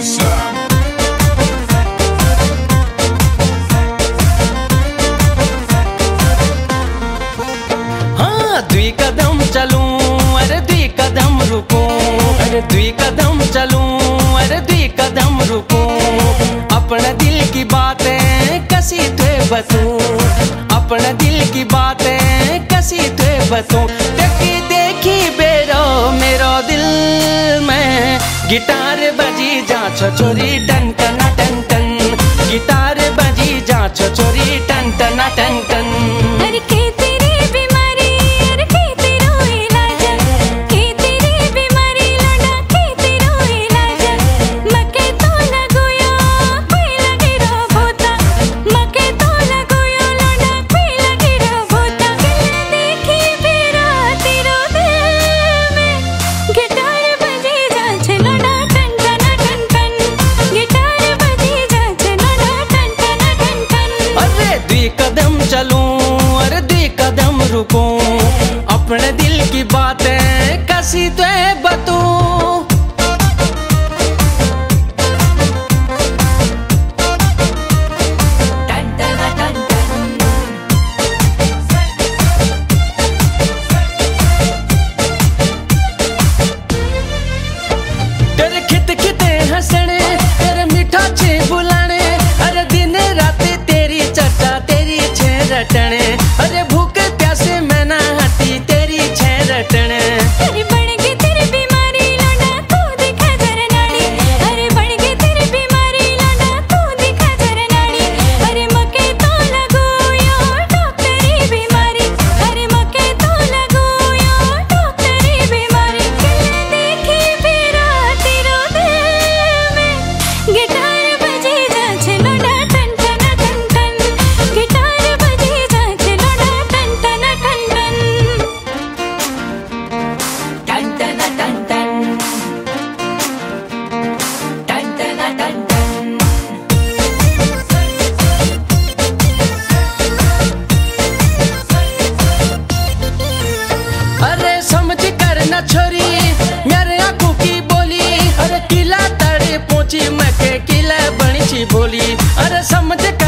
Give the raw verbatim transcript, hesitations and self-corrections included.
हाँ दुई कदम चलूं अरे दुई कदम रुकूं, अरे दुई कदम चलूं अरे दुई कदम रुकूं, अपने दिल की बातें कसी थे बतूं, अपने दिल की बातें कसी थे बतूं। देखी देखी बेरो मेरो दिल में गिटार बजी जा छोरी टन टन टन टन, गिटार बजी जा छोरी टन टन टन टन। अरे के तेरी बीमारी अरे के तेरो इलाज, के तेरी बीमारी लौंडा के तेरो इलाज, मके तो लगोयो कोई लगे रो भूता, मके तो लगोयो लौंडा कोई लगे रो भूता। देखी बेरा तेरो दिल में गिटार बजी जाछे लौंडा टन टन टन टन, गिटार बजी जाछे लौंडा टन टन टन टन। अरे दुई कदम चलूं अरे दुई कदम रुकूं, अपने दिल की बातें कसी तो बतूं। तेरे खित खिते हंसने तेरे मीठा छे बुलाने, अरे दिन रात तेरी चर्चा तेरी छे रटने, अरे भूख प्यासे मैं ना हटी तेरी छे रटने। अरे बढ़ गई तेरी बीमारी लौंडा तू दिखा जरा नाड़ी, अरे बढ़ गई तेरी बीमारी लौंडा तू दिखा जरा नाड़ी, अरे मके तो लगोयो डॉक्टरी बीमारी, अरे मके तो लगोयो डॉक्टरी बीमारी। देखी बेरा तेरो दिल में गिटार बजी जाछे लौंडा टन टन टन टन, गिटार बजी जाछे लौंडा टन टन टन टन। टन टन टन टन, टन टन टन टन। अरे समझ कर न छोरी मेरे आंखों की बोली, अरे किला तड़े पहुंची मैं के किला बनी सी बोली, अरे समझ